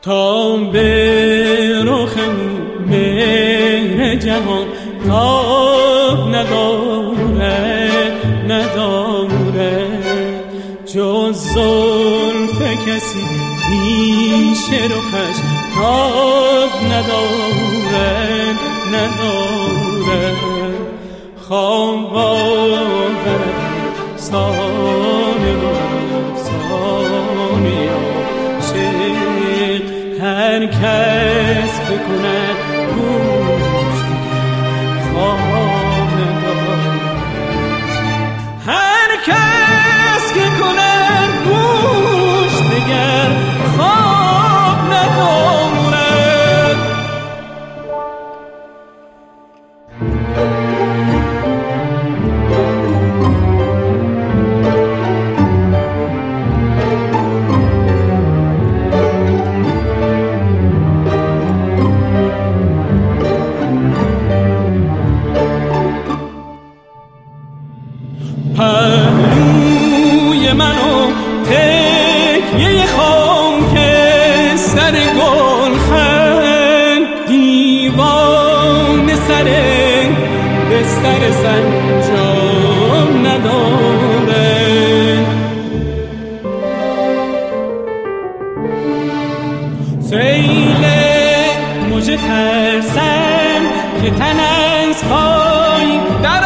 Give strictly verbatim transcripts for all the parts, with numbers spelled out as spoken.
تا به رخ مهر جهان تاب ندارد ندارد جز زلف کسی پیش رخش تاب ندارد ندارد خواب آورد افسانه و افسانه عاشق هر کس بکند گوش دیگر خواب ندارد هر کس که کند گوش دیگر خواب ندارد پهلوی منو تکیه خاک سر گلخن دیوان سر بستر سنجام نداره سیل مژه ترسم که تن از پای در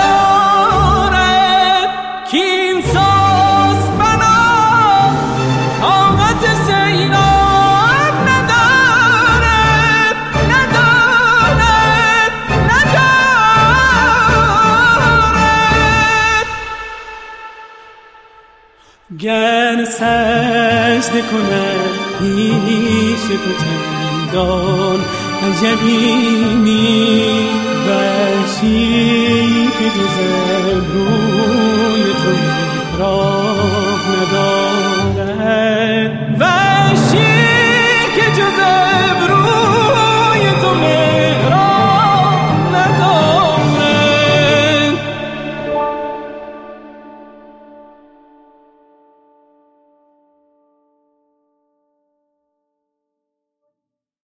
گر سجده کند پیش تو چندان عجبی وحشی که جز روی تو راه ندارد